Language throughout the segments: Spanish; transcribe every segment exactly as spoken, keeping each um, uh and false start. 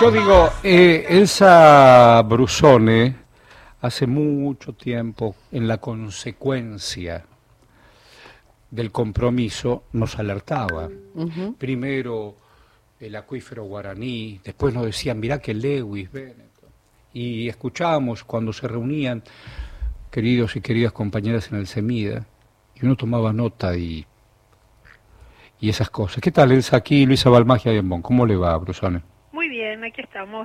Yo digo, eh, Elsa Brusone hace mucho tiempo, en la consecuencia del compromiso, nos alertaba. Uh-huh. Primero el acuífero guaraní, después nos decían, mirá que Lewis, Benetton. Y escuchábamos cuando se reunían queridos y queridas compañeras en el CEMIDA, y uno tomaba nota y, y esas cosas. ¿Qué tal, Elsa? Aquí Luisa Balmagia de Embón. ¿Cómo le va, Brusone? Muy bien, aquí estamos.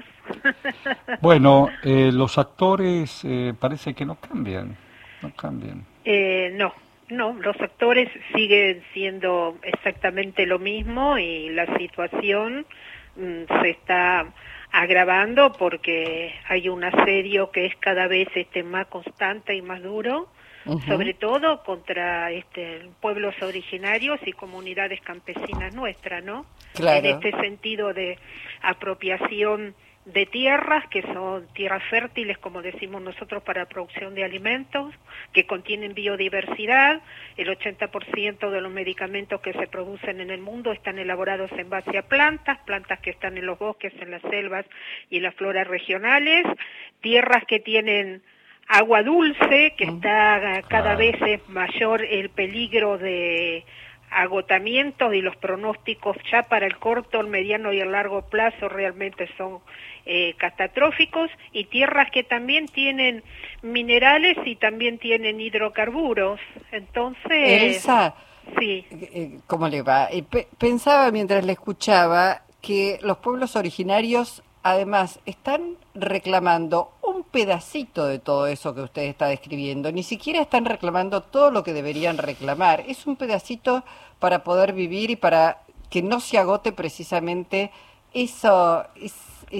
Bueno, eh, los actores eh, parece que no cambian, no cambian. Eh, no, no, los actores siguen siendo exactamente lo mismo y la situación mm, se está agravando porque hay un asedio que es cada vez este más constante y más duro, uh-huh. sobre todo contra este pueblos originarios y comunidades campesinas nuestras, ¿no? Claro. En este sentido de apropiación de tierras, que son tierras fértiles, como decimos nosotros, para producción de alimentos, que contienen biodiversidad. El ochenta por ciento de los medicamentos que se producen en el mundo están elaborados en base a plantas, plantas que están en los bosques, en las selvas y en las floras regionales, tierras que tienen agua dulce, que está cada vez es mayor el peligro de agotamiento y los pronósticos ya para el corto, el mediano y el largo plazo realmente son eh, catastróficos, y tierras que también tienen minerales y también tienen hidrocarburos. Entonces, Elsa, sí. ¿Cómo le va? Pensaba mientras le escuchaba que los pueblos originarios además están reclamando un pedacito de todo eso que usted está describiendo, ni siquiera están reclamando todo lo que deberían reclamar, es un pedacito para poder vivir y para que no se agote precisamente eso, es,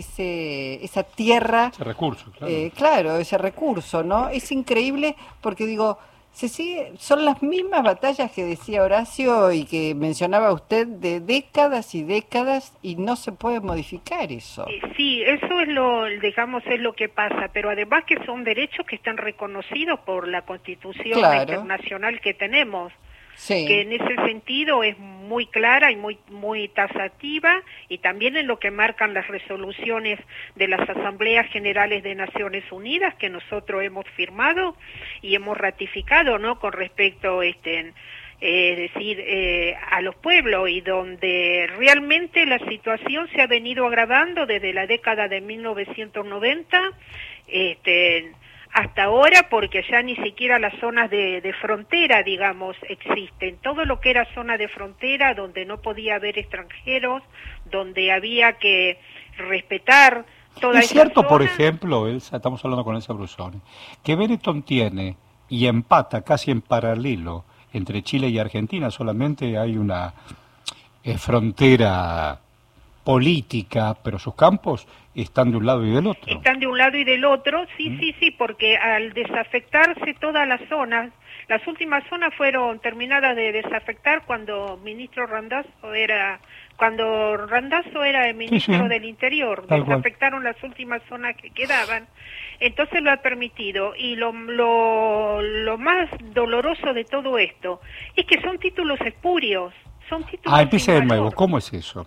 ese, esa tierra, ese recurso, claro. Eh, claro, ese recurso, ¿no? Es increíble porque digo, se sigue, son las mismas batallas que decía Horacio y que mencionaba usted de décadas y décadas, y no se puede modificar eso. Sí, eso es lo, digamos, es lo que pasa, pero además que son derechos que están reconocidos por la Constitución claro. internacional que tenemos. Sí. Que en ese sentido es muy clara y muy muy tasativa, y también en lo que marcan las resoluciones de las Asambleas Generales de Naciones Unidas que nosotros hemos firmado y hemos ratificado, ¿no? Con respecto este eh, decir eh, a los pueblos, y donde realmente la situación se ha venido agravando desde la década de mil novecientos noventa este hasta ahora, porque ya ni siquiera las zonas de, de frontera, digamos, existen. Todo lo que era zona de frontera, donde no podía haber extranjeros, donde había que respetar toda esa zona. Es cierto, por ejemplo, Elsa, estamos hablando con Elsa Brusone, que Benetton tiene y empata casi en paralelo entre Chile y Argentina, solamente hay una eh, frontera política, pero sus campos están de un lado y del otro. Están de un lado y del otro, sí, ¿Mm? sí, sí, porque al desafectarse todas las zonas, las últimas zonas fueron terminadas de desafectar cuando ministro Randazzo era, cuando Randazzo era el ministro sí, sí. del Interior, Tal desafectaron cual. Las últimas zonas que quedaban, entonces lo ha permitido, y lo, lo, lo más doloroso de todo esto es que son títulos espurios, son títulos. Ah, empiece de nuevo, ¿cómo es eso?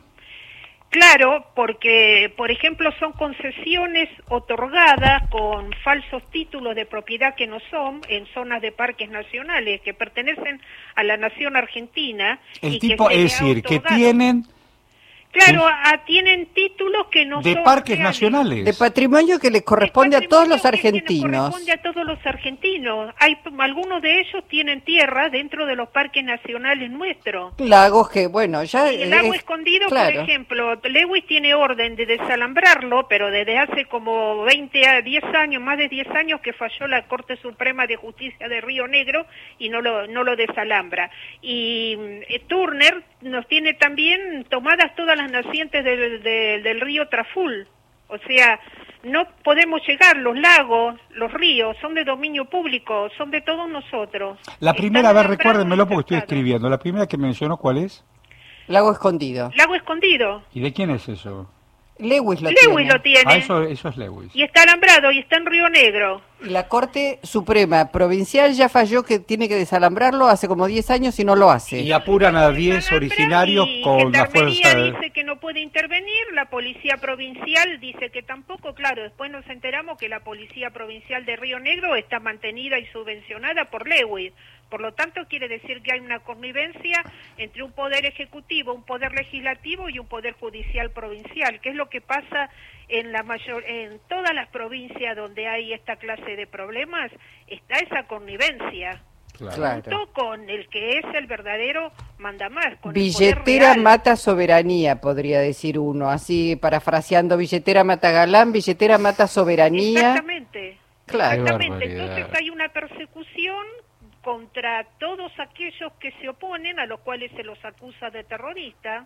Claro, porque, por ejemplo, son concesiones otorgadas con falsos títulos de propiedad que no son, en zonas de parques nacionales que pertenecen a la nación argentina. El y tipo, que es decir, que tienen... Claro, a, tienen títulos que no de son... De parques reales. nacionales. De patrimonio que les corresponde a todos los argentinos. Que corresponde a todos los argentinos. Hay, algunos de ellos tienen tierra dentro de los parques nacionales nuestros. Lagos que, bueno, ya... El lago es, escondido, claro. por ejemplo, Lewis tiene orden de desalambrarlo, pero desde hace como veinte a diez años, más de diez años que falló la Corte Suprema de Justicia de Río Negro y no lo, no lo desalambra. Y eh, Turner nos tiene también tomadas todas las nacientes del, del, del río Traful, o sea, no podemos llegar, los lagos, los ríos, son de dominio público, son de todos nosotros. La primera, a ver, recuérdenmelo porque estoy escribiendo, la primera que mencionó, ¿cuál es? Lago Escondido. Lago Escondido. ¿Y de quién es eso? Lewis lo Lewis tiene. lo tiene. Ah, eso, eso es Lewis. Y está alambrado y está en Río Negro. Y la Corte Suprema Provincial ya falló que tiene que desalambrarlo hace como diez años y no lo hace. Y apuran a diez originarios con la fuerza de... dice que no puede intervenir, la Policía Provincial dice que tampoco, claro, después nos enteramos que la Policía Provincial de Río Negro está mantenida y subvencionada por Lewis. Por lo tanto, quiere decir que hay una connivencia entre un poder ejecutivo, un poder legislativo y un poder judicial provincial, que es lo que pasa en la mayor, en todas las provincias donde hay esta clase de problemas, está esa connivencia. Claro. Junto con el que es el verdadero mandamás. Con billetera mata soberanía, podría decir uno, así parafraseando, billetera mata galán, billetera mata soberanía. Exactamente. Claro. Exactamente. Entonces hay una persecución contra todos aquellos que se oponen, a los cuales se los acusa de terroristas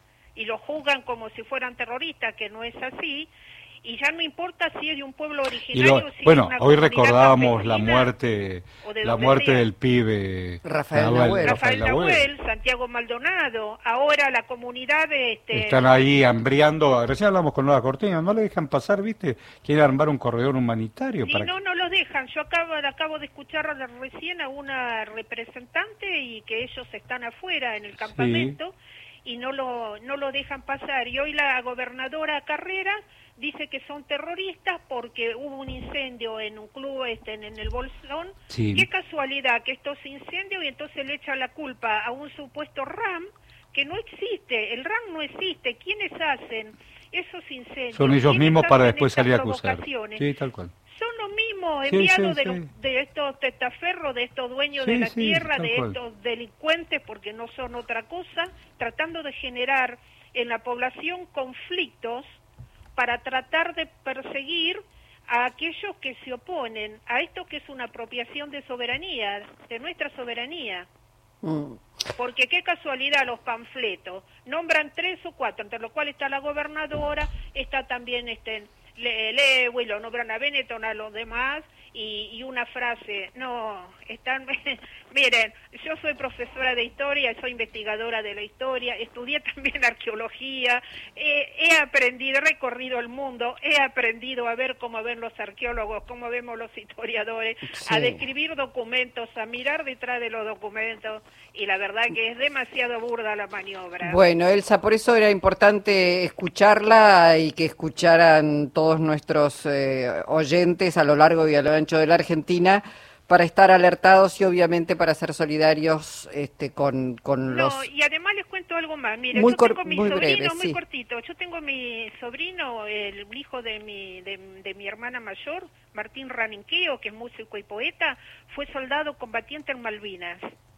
y los juzgan como si fueran terroristas, que no es así, y ya no importa si es de un pueblo originario. Lo, si bueno, es una hoy recordábamos la campesina, muerte, la muerte sea. del pibe Rafael Nahuel, Nahuel. Rafael Nahuel, Santiago Maldonado, ahora la comunidad este, están ahí hambriando. Recién hablamos con Nueva Cortina, no le dejan pasar, ¿viste? Quieren armar un corredor humanitario. Sí, para no, que... no los dejan. Yo acabo, acabo de escuchar recién a una representante y que ellos están afuera en el campamento sí. y no lo, no lo dejan pasar. Y hoy la gobernadora Carrera dice que son terroristas porque hubo un incendio en un club este, en, en el Bolsón. Sí. Qué casualidad que esto se incendio y entonces le echan la culpa a un supuesto RAM que no existe. El RAM no existe. ¿Quiénes hacen esos incendios? Son ellos mismos para después salir a acusar. Sí, tal cual. Son los mismos sí, enviados sí, de, los, sí. de estos testaferros, de estos dueños sí, de la sí, tierra, de cual. estos delincuentes, porque no son otra cosa, tratando de generar en la población conflictos para tratar de perseguir a aquellos que se oponen a esto que es una apropiación de soberanía, de nuestra soberanía. Mm. Porque qué casualidad los panfletos, nombran tres o cuatro, entre los cuales está la gobernadora, está también este Lewis, lo nombran a Benetton, a los demás, y, y una frase, no, están, miren, yo soy profesora de historia, soy investigadora de la historia, estudié también arqueología, eh, he aprendido, he recorrido el mundo, he aprendido a ver cómo ven los arqueólogos, cómo vemos los historiadores, sí. a describir documentos, a mirar detrás de los documentos, y la verdad que es demasiado burda la maniobra. Bueno, Elsa, por eso era importante escucharla y que escucharan todos nuestros eh, oyentes a lo largo y a lo ancho de la Argentina para estar alertados y obviamente para ser solidarios este, con, con no, los... No, y además les cuento algo más. Mira, muy yo cor... tengo mi muy sobrino, breve, muy sí. cortito, yo tengo mi sobrino, el hijo de mi, de, de mi hermana mayor, Martín Raninqueo, que es músico y poeta, fue soldado combatiente en Malvinas.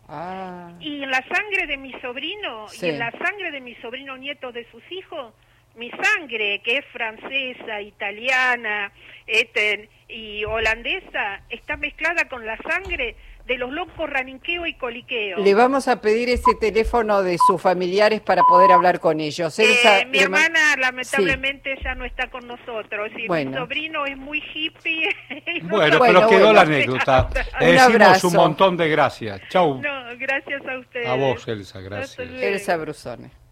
Ah. Y en la sangre de mi sobrino, sí. y en la sangre de mi sobrino nieto de sus hijos, mi sangre, que es francesa, italiana este, y holandesa, está mezclada con la sangre de los locos Raninqueo y Coliqueo. Le vamos a pedir ese teléfono de sus familiares para poder hablar con ellos. Elsa, eh, mi le... hermana lamentablemente sí. ya no está con nosotros. Y bueno. mi sobrino es muy hippie. No bueno, pero bueno, quedó bueno. la anécdota. Le decimos abrazo. un montón de gracias. Chau. No, gracias a ustedes. A vos, Elsa, gracias. Elsa Brusone.